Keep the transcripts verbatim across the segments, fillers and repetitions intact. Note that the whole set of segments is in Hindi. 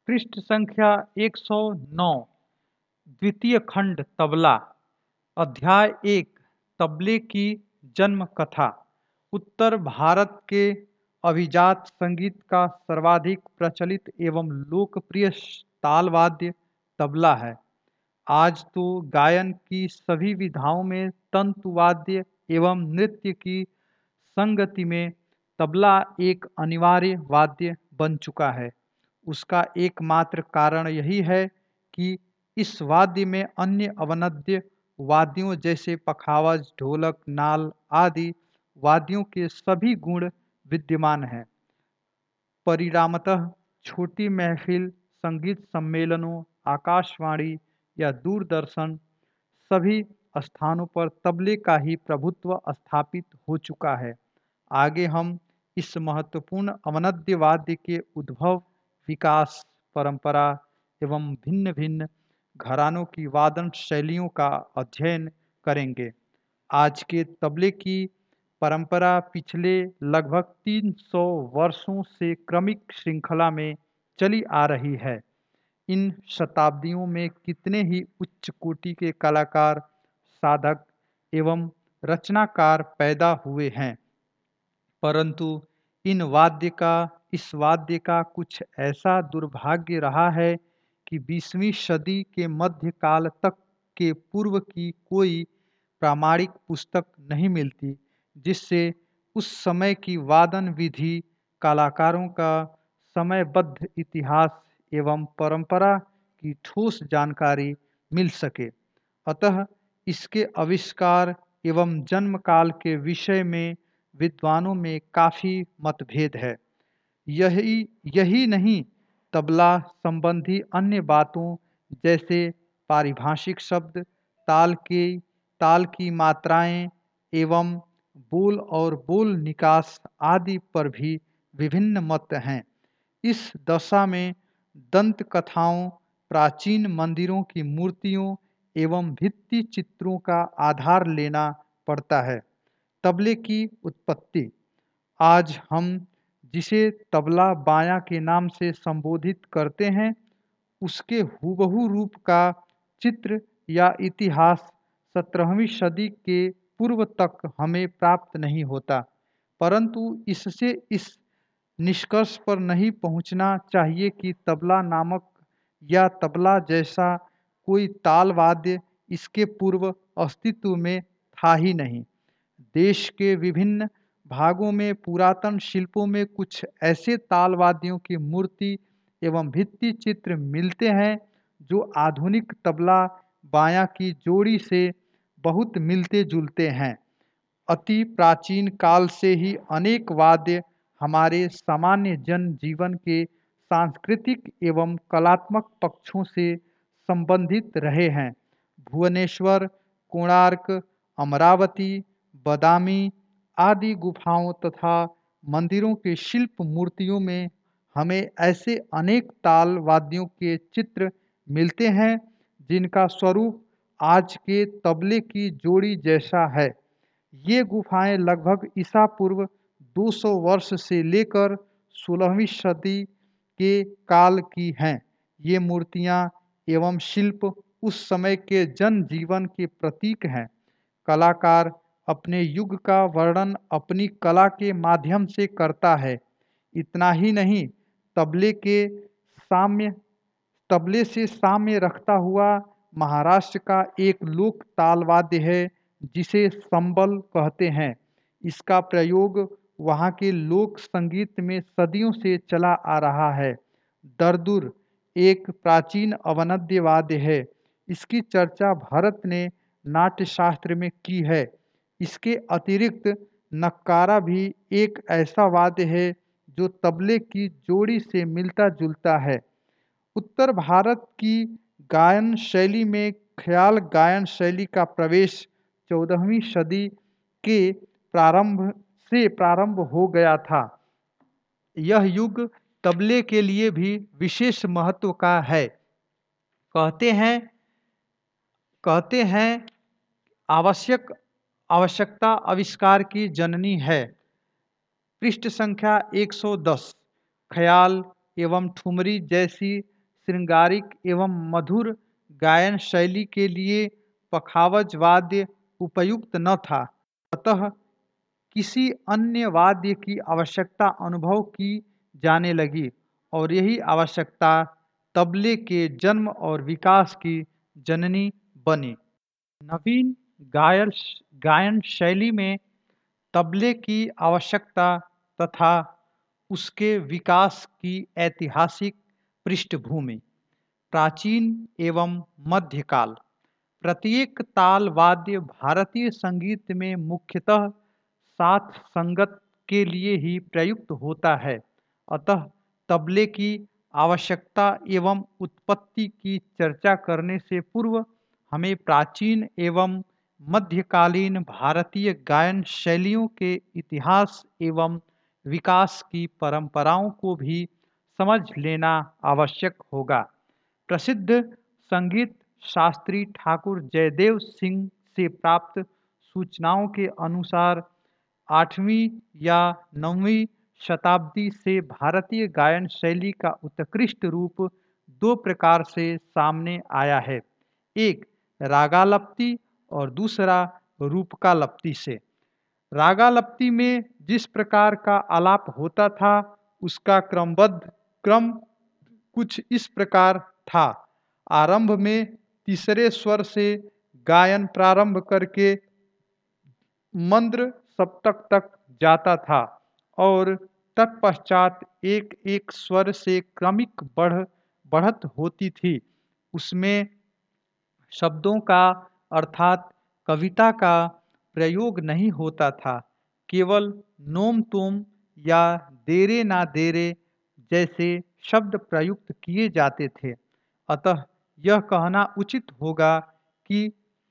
पृष्ठ संख्या एक सौ नौ। द्वितीय खंड तबला। अध्याय एक। तबले की जन्म कथा। उत्तर भारत के अभिजात संगीत का सर्वाधिक प्रचलित एवं लोकप्रिय ताल वाद्य तबला है। आज तो गायन की सभी विधाओं में तंतु वाद्य एवं नृत्य की संगति में तबला एक अनिवार्य वाद्य बन चुका है। उसका एकमात्र कारण यही है कि इस वाद्य में अन्य अवनद्य वाद्यों जैसे पखावज, ढोलक, नाल आदि वाद्यों के सभी गुण विद्यमान हैं। परिणामतः छोटी महफिल, संगीत सम्मेलनों, आकाशवाणी या दूरदर्शन सभी स्थानों पर तबले का ही प्रभुत्व स्थापित हो चुका है। आगे हम इस महत्वपूर्ण अवनद्य वाद्य के उद्भव, विकास, परंपरा एवं भिन्न भिन्न घरानों की वादन शैलियों का अध्ययन करेंगे। आज के तबले की परंपरा पिछले लगभग तीन सौ वर्षों से क्रमिक श्रृंखला में चली आ रही है। इन शताब्दियों में कितने ही उच्च कोटि के कलाकार, साधक एवं रचनाकार पैदा हुए हैं, परंतु इन वाद्य का इस वाद्य का कुछ ऐसा दुर्भाग्य रहा है कि बीसवीं सदी के मध्यकाल तक के पूर्व की कोई प्रामाणिक पुस्तक नहीं मिलती जिससे उस समय की वादन विधि, कलाकारों का समयबद्ध इतिहास एवं परंपरा की ठोस जानकारी मिल सके। अतः इसके आविष्कार एवं जन्म काल के विषय में विद्वानों में काफ़ी मतभेद है। यही यही नहीं, तबला संबंधी अन्य बातों जैसे पारिभाषिक शब्द, ताल के ताल की मात्राएं एवं बोल और बोल निकास आदि पर भी विभिन्न मत हैं। इस दशा में दंत कथाओं, प्राचीन मंदिरों की मूर्तियों एवं भित्ति चित्रों का आधार लेना पड़ता है। तबले की उत्पत्ति। आज हम जिसे तबला बाया के नाम से संबोधित करते हैं, उसके हूबहू रूप का चित्र या इतिहास सत्रहवीं सदी के पूर्व तक हमें प्राप्त नहीं होता, परंतु इससे इस निष्कर्ष पर नहीं पहुंचना चाहिए कि तबला नामक या तबला जैसा कोई ताल वाद्य इसके पूर्व अस्तित्व में था ही नहीं। देश के विभिन्न भागों में पुरातन शिल्पों में कुछ ऐसे ताल वाद्यों की मूर्ति एवं भित्ति चित्र मिलते हैं जो आधुनिक तबला बाया की जोड़ी से बहुत मिलते जुलते हैं। अति प्राचीन काल से ही अनेक वाद्य हमारे सामान्य जन जीवन के सांस्कृतिक एवं कलात्मक पक्षों से संबंधित रहे हैं। भुवनेश्वर, कोणार्क, अमरावती, बदामी आदि गुफाओं तथा मंदिरों के शिल्प मूर्तियों में हमें ऐसे अनेक ताल वाद्यों के चित्र मिलते हैं जिनका स्वरूप आज के तबले की जोड़ी जैसा है। ये गुफाएं लगभग ईसा पूर्व दो सौ वर्ष से लेकर सोलहवीं सदी के काल की हैं। ये मूर्तियां एवं शिल्प उस समय के जन जीवन के प्रतीक हैं। कलाकार अपने युग का वर्णन अपनी कला के माध्यम से करता है। इतना ही नहीं, तबले के साम्य तबले से साम्य रखता हुआ महाराष्ट्र का एक लोक ताल वाद्य है जिसे संबल कहते हैं। इसका प्रयोग वहाँ के लोक संगीत में सदियों से चला आ रहा है। दरदुर एक प्राचीन अवनद्य वाद्य है। इसकी चर्चा भरत ने नाट्यशास्त्र में की है। इसके अतिरिक्त नक्कारा भी एक ऐसा वाद्य है जो तबले की जोड़ी से मिलता जुलता है। उत्तर भारत की गायन शैली में ख्याल गायन शैली का प्रवेश चौदहवीं सदी के प्रारंभ से प्रारंभ हो गया था। यह युग तबले के लिए भी विशेष महत्व का है। कहते हैं कहते हैं आवश्यक आवश्यकता आविष्कार की जननी है। पृष्ठ संख्या एक सौ दस। ख्याल एवं ठुमरी जैसी श्रृंगारिक एवं मधुर गायन शैली के लिए पखावज वाद्य उपयुक्त न था, अतः किसी अन्य वाद्य की आवश्यकता अनुभव की जाने लगी और यही आवश्यकता तबले के जन्म और विकास की जननी बनी। नवीन गायन गायन शैली में तबले की आवश्यकता तथा उसके विकास की ऐतिहासिक पृष्ठभूमि। प्राचीन एवं मध्यकाल। प्रत्येक ताल वाद्य भारतीय संगीत में मुख्यतः साथ संगत के लिए ही प्रयुक्त होता है, अतः तबले की आवश्यकता एवं उत्पत्ति की चर्चा करने से पूर्व हमें प्राचीन एवं मध्यकालीन भारतीय गायन शैलियों के इतिहास एवं विकास की परंपराओं को भी समझ लेना आवश्यक होगा। प्रसिद्ध संगीत शास्त्री ठाकुर जयदेव सिंह से प्राप्त सूचनाओं के अनुसार आठवीं या नौवीं शताब्दी से भारतीय गायन शैली का उत्कृष्ट रूप दो प्रकार से सामने आया है, एक रागालप्ती और दूसरा रूपकालप्ती से। रागालप्ती में जिस प्रकार का आलाप होता था उसका क्रमबद्ध क्रम कुछ इस प्रकार था। आरंभ में तीसरे स्वर से गायन प्रारंभ करके मंद्र सप्तक तक जाता था और तत्पश्चात एक एक स्वर से क्रमिक बढ़ बढ़त होती थी। उसमें शब्दों का अर्थात कविता का प्रयोग नहीं होता था, केवल नोम तोम या देरे ना देरे जैसे शब्द प्रयुक्त किए जाते थे। अतः यह कहना उचित होगा कि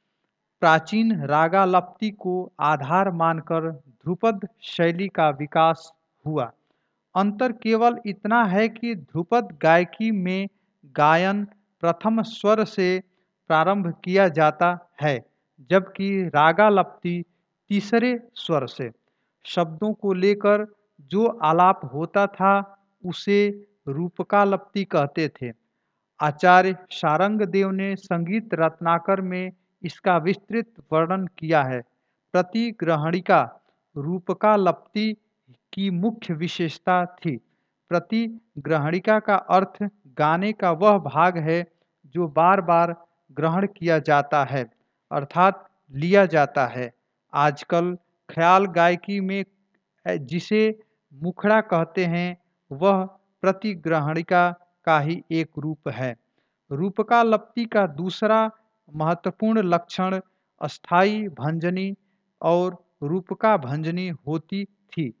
प्राचीन रागालप्ती को आधार मानकर ध्रुपद शैली का विकास हुआ। अंतर केवल इतना है कि ध्रुपद गायकी में गायन प्रथम स्वर से प्रारंभ किया जाता है, जबकि रागालप्ती तीसरे स्वर से। शब्दों को लेकर जो आलाप होता था उसे रूपकालप्ती कहते थे। आचार्य शारंगदेव ने संगीत रत्नाकर में इसका विस्तृत वर्णन किया है। प्रतिग्रहणिका रूपकालप्ती की मुख्य विशेषता थी। प्रतिग्रहणिका का अर्थ गाने का वह भाग है जो बार बार ग्रहण किया जाता है, अर्थात लिया जाता है। आजकल ख्याल गायकी में जिसे मुखड़ा कहते हैं वह प्रतिग्रहणिका का ही एक रूप है। रूपकालप्ती का दूसरा महत्वपूर्ण लक्षण अस्थाई भंजनी और रूपका भंजनी होती थी।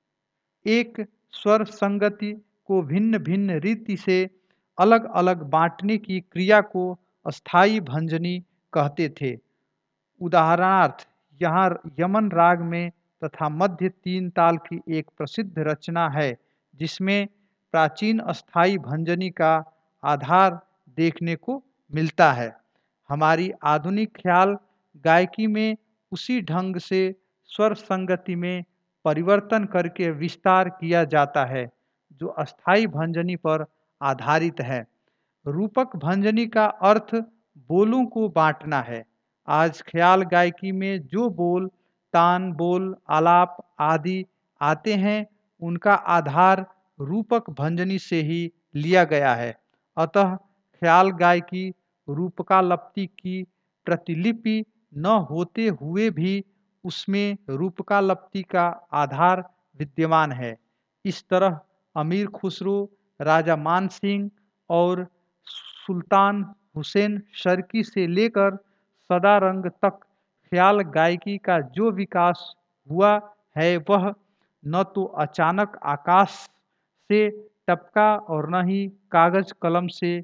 एक स्वर संगति को भिन्न भिन्न रीति से अलग अलग बांटने की क्रिया को अस्थाई भंजनी कहते थे। उदाहरणार्थ यहाँ यमन राग में तथा मध्य तीन ताल की एक प्रसिद्ध रचना है जिसमें प्राचीन अस्थाई भंजनी का आधार देखने को मिलता है। हमारी आधुनिक ख्याल गायकी में उसी ढंग से स्वर संगति में परिवर्तन करके विस्तार किया जाता है जो अस्थाई भंजनी पर आधारित है। रूपक भंजनी का अर्थ बोलों को बांटना है। आज ख्याल गायकी में जो बोल, तान बोल, आलाप आदि आते हैं उनका आधार रूपक भंजनी से ही लिया गया है। अतः ख्याल गायकी रूपकालप्ती की प्रतिलिपि न होते हुए भी उसमें रूपकालप्ती का आधार विद्यमान है। इस तरह अमीर खुसरो, राजा मान सिंह और सुल्तान हुसैन शर्की से लेकर सदारंग तक ख्याल गायकी का जो विकास हुआ है वह न तो अचानक आकाश से टपका और न ही कागज कलम से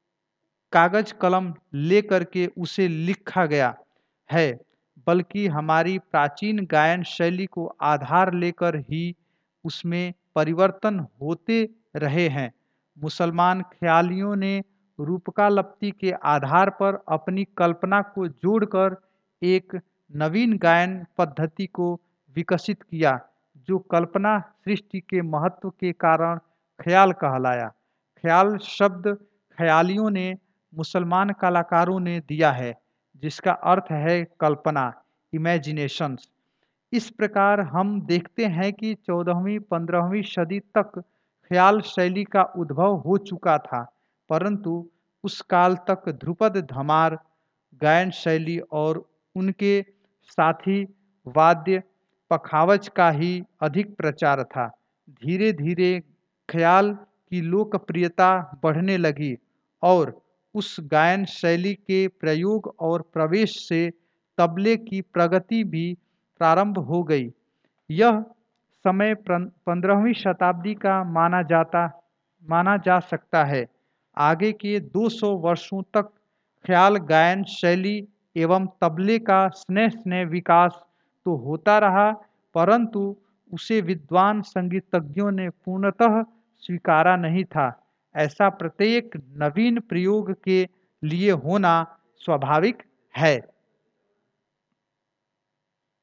कागज कलम लेकर के उसे लिखा गया है, बल्कि हमारी प्राचीन गायन शैली को आधार लेकर ही उसमें परिवर्तन होते रहे हैं। मुसलमान ख्यालियों ने रूपकालप्ती के आधार पर अपनी कल्पना को जोड़कर एक नवीन गायन पद्धति को विकसित किया जो कल्पना सृष्टि के महत्व के कारण ख्याल कहलाया। ख्याल शब्द ख्यालियों ने, मुसलमान कलाकारों ने दिया है, जिसका अर्थ है कल्पना, इमेजिनेशंस। इस प्रकार हम देखते हैं कि चौदहवीं पंद्रहवीं सदी तक ख्याल शैली का उद्भव हो चुका था, परंतु उस काल तक ध्रुपद धमार गायन शैली और उनके साथी वाद्य पखावज का ही अधिक प्रचार था। धीरे धीरे ख्याल की लोकप्रियता बढ़ने लगी और उस गायन शैली के प्रयोग और प्रवेश से तबले की प्रगति भी प्रारंभ हो गई। यह समय पंद्रहवीं शताब्दी का माना जाता माना जा सकता है। आगे के दो सौ वर्षों तक ख्याल गायन शैली एवं तबले का स्नेह स्नेह विकास तो होता रहा, परंतु उसे विद्वान संगीतज्ञों ने पूर्णतः स्वीकारा नहीं था। ऐसा प्रत्येक नवीन प्रयोग के लिए होना स्वाभाविक है।